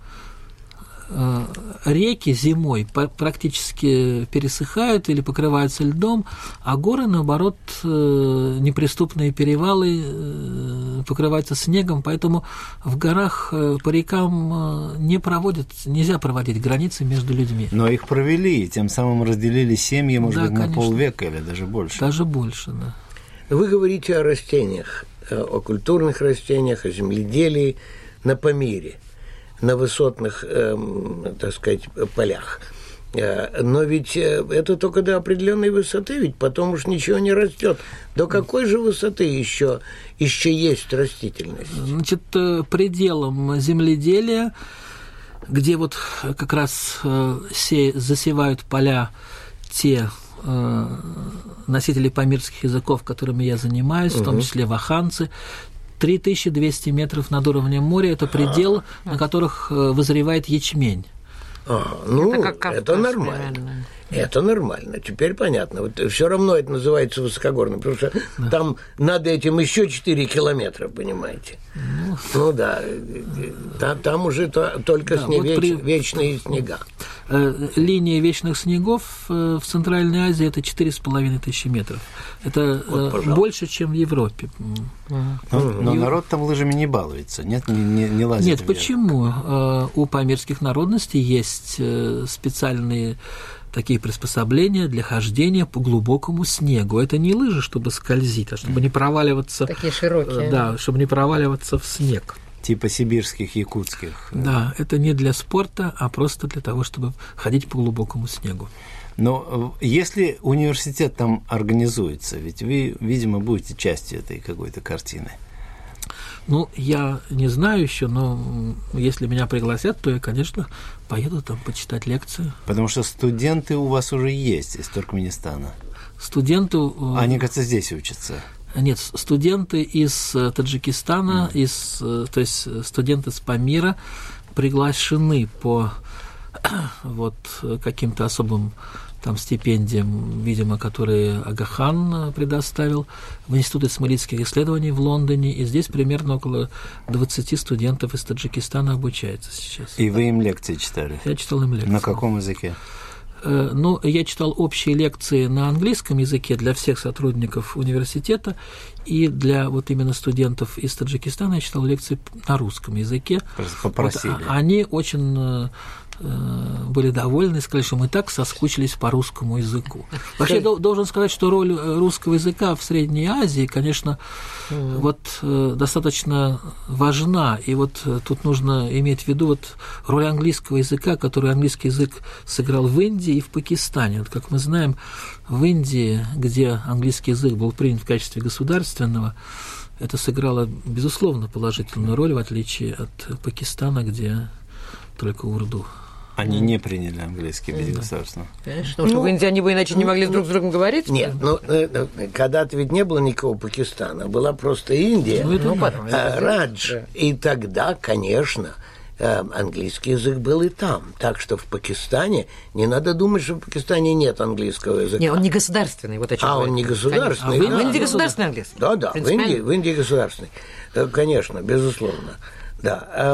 реки зимой практически пересыхают или покрываются льдом, а горы, наоборот, неприступные перевалы покрываются снегом, поэтому в горах по рекам нельзя проводить границы между людьми. Но их провели, и тем самым разделили семьи, может быть, конечно, на полвека или даже больше. Даже больше, да. Вы говорите о растениях, о культурных растениях, о земледелии на Памире, на высотных, так сказать, полях. Но ведь это только до определенной высоты, ведь потом уж ничего не растет. До какой же высоты еще есть растительность? Значит, пределом земледелия, где вот как раз засевают поля те носители памирских языков, которыми я занимаюсь, в том числе ваханцы, 3200 метров над уровнем моря – это предел, на которых вызревает ячмень. Это нормально. Это нормально. Теперь понятно. Вот все равно это называется высокогорным, потому что там над этим еще 4 километра, понимаете? Ну да. Там уже только вечные снега. Линия вечных снегов в Центральной Азии – это 4500 метров. Это больше, чем в Европе. Но народ там лыжами не балуется, нет? Не лазит Нет, вверх. Почему? У памирских народностей есть специальные такие приспособления для хождения по глубокому снегу. Это не лыжи, чтобы скользить, а чтобы не проваливаться. Такие широкие. Да, чтобы не проваливаться в снег. Типа сибирских, якутских. Да, это не для спорта, а просто для того, чтобы ходить по глубокому снегу. Но если университет там организуется, ведь вы, видимо, будете частью этой какой-то картины. Ну, я не знаю еще, но если меня пригласят, то я, конечно, поеду там почитать лекции. Потому что студенты у вас уже есть из Туркменистана. Студенты... Они, кажется, здесь учатся. Нет, студенты из Таджикистана, то есть студенты с Памира приглашены по вот каким-то особым там стипендиям, видимо, которые Агахан предоставил в Институте исмаилитских исследований в Лондоне, и здесь примерно около 20 студентов из Таджикистана обучается сейчас. И вы им лекции читали? Я читал им лекции. На каком языке? Ну, я читал общие лекции на английском языке для всех сотрудников университета, и для вот именно студентов из Таджикистана я читал лекции на русском языке. Попросили. Вот, они очень были довольны и сказали, что мы так соскучились по русскому языку. Вообще, должен сказать, что роль русского языка в Средней Азии, конечно, достаточно важна. И тут нужно иметь в виду роль английского языка, которую английский язык сыграл в Индии и в Пакистане. Как мы знаем, в Индии, где английский язык был принят в качестве государственного, это сыграло, безусловно, положительную роль, в отличие от Пакистана, где только урду. Они не приняли английский без государственного. Конечно, потому что в Индии они бы иначе не могли друг с другом говорить. Нет, когда-то ведь не было никакого Пакистана, была просто Индия, Радж. И тогда, конечно, английский язык был и там. Так что в Пакистане, не надо думать, что в Пакистане нет английского языка. Нет, он не государственный. Он не государственный. В Индии государственный английский. Да, в Индии государственный. Конечно, безусловно. Да.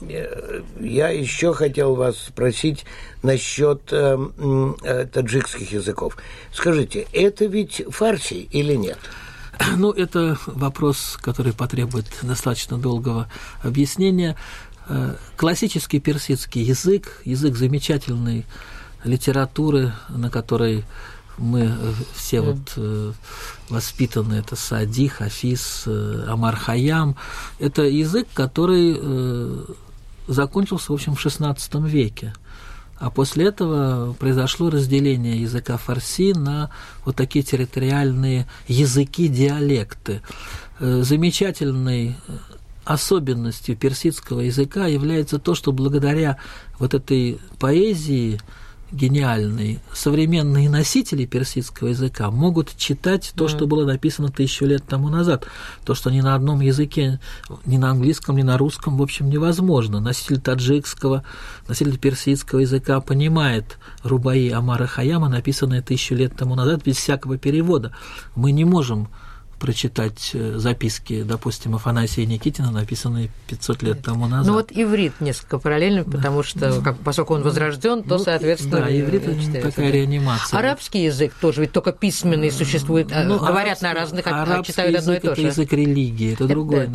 Я еще хотел вас спросить насчет таджикских языков. Скажите, это ведь фарси или нет? Это вопрос, который потребует достаточно долгого объяснения. Классический персидский язык, язык замечательной литературы, на которой мы все воспитаны, это Саади, Хафиз, Омар Хайям. Это язык, который закончился, в общем, в XVI веке. А после этого произошло разделение языка фарси на такие территориальные языки, диалекты. Замечательной особенностью персидского языка является то, что благодаря этой поэзии гениальной современные носители персидского языка могут читать то, что было написано 1000 лет тому назад. То, что ни на одном языке, ни на английском, ни на русском, в общем, невозможно. Носитель таджикского, носитель персидского языка понимает рубаи Омара Хайяма, написанные 1000 лет тому назад, без всякого перевода. Мы не можем прочитать записки, допустим, Афанасия Никитина, написанные 500 лет тому назад. Иврит несколько параллельно, потому что, поскольку он возрожден, то, соответственно... Да, иврит – это такая реанимация. Арабский язык тоже ведь только письменный существует, говорят на разных, читают одно и то же. Арабский язык – это язык религии, это другое.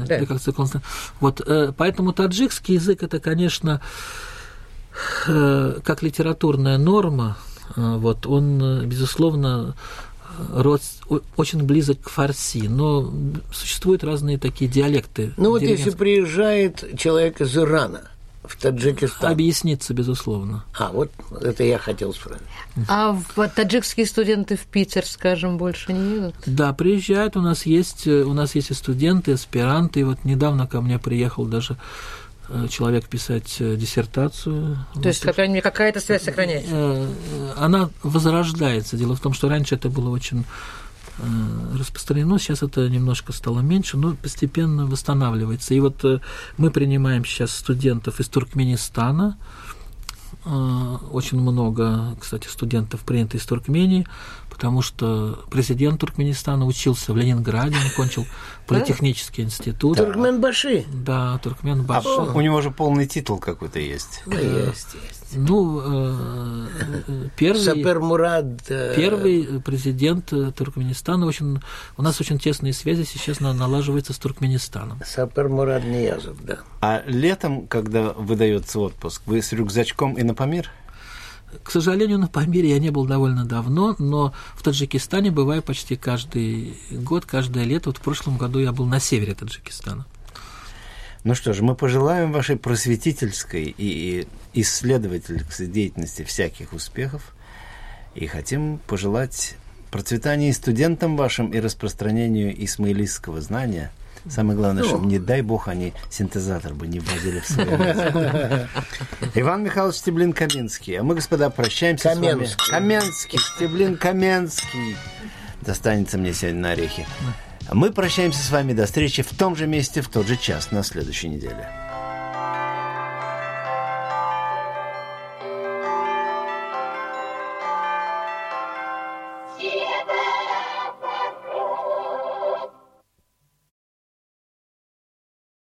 Поэтому таджикский язык – это, конечно, как литературная норма, он, безусловно, очень близок к фарси, но существуют разные такие диалекты. Если приезжает человек из Ирана в Таджикистан... Объясниться, безусловно. Это я хотел спросить. А таджикские студенты в Питер, скажем, больше не едут? Да, приезжают, у нас есть и студенты, аспиранты, и недавно ко мне приехал даже человек писать диссертацию. То есть, по крайней мере, какая-то связь сохраняется? Она возрождается. Дело в том, что раньше это было очень распространено, сейчас это немножко стало меньше, но постепенно восстанавливается. И мы принимаем сейчас студентов из Туркменистана. Очень много, кстати, студентов принято из Туркмении, потому что президент Туркменистана учился в Ленинграде, он кончил политехнический институт. Туркменбаши. Да, Туркменбаши. У него же полный титул какой-то есть. Есть. Первый президент Туркменистана. У нас очень тесные связи сейчас налаживаются с Туркменистаном. Сапер Мурад Ниязов, да. А летом, когда выдается отпуск, вы с рюкзачком и на Памир? К сожалению, на Памире я не был довольно давно, но в Таджикистане бываю почти каждый год, каждое лето. В прошлом году я был на севере Таджикистана. Ну что же, мы пожелаем вашей просветительской и исследовательской деятельности всяких успехов и хотим пожелать процветания и студентам вашим, и распространению исмаилистского знания. Самое главное, чтобы, не дай бог, они синтезатор бы не вводили в свой язык. Иван Михайлович Стеблин-Каменский. А мы, господа, прощаемся с вами. Каменский, Стеблин-Каменский. Достанется мне сегодня на орехи. Мы прощаемся с вами до встречи в том же месте, в тот же час на следующей неделе. Yeah.